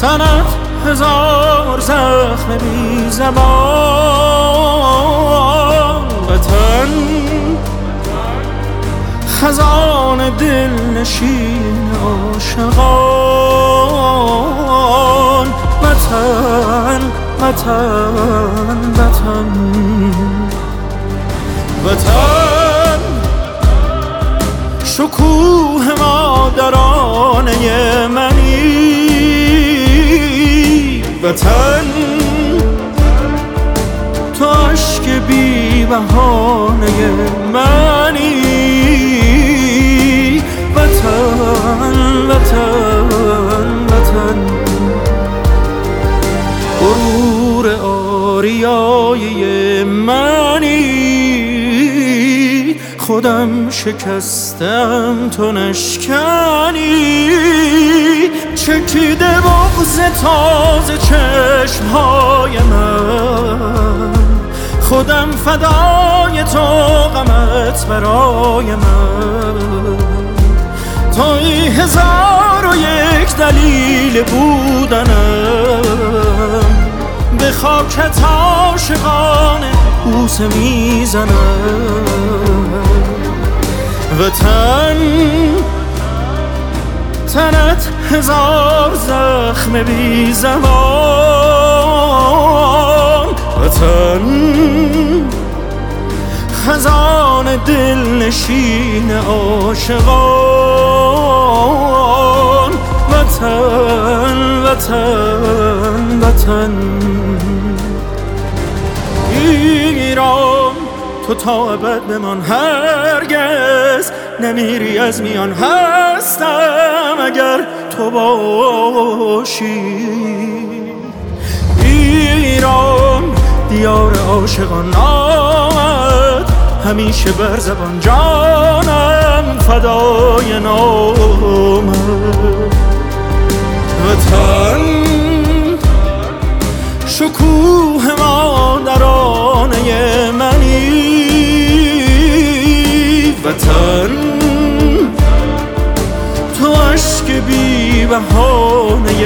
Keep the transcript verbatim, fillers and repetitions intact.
تنت هزار زخم بی زبان، وطن خزان دل نشین عاشقان، وطن وطن وطن وطن شکوه مادرانه منی، وطن تو عشق بی بهانه منی، وطن وطن وطن غرور آریای منی، خودم شکستم تو نشکنی، چکیده بغض تازه چشمهای من، خودم فدای تو غمت برای من، توی هزار و یک دلیل بودنم، به خاکت عاشقانه بوسه میزنم، وطن تنت هزار زخم بی زبان، وطن خزان دل نشین عاشقان، وطن وطن وطن ایران تو تا ابد بمان، هرگز نمیری از میان، هستم اگر تو باشی. ایران دیار عاشقان، آمد همیشه بر زبان، جانم فدای نامت، وطن شکوه مادرانه منی، وطن تو عشق بی بهانه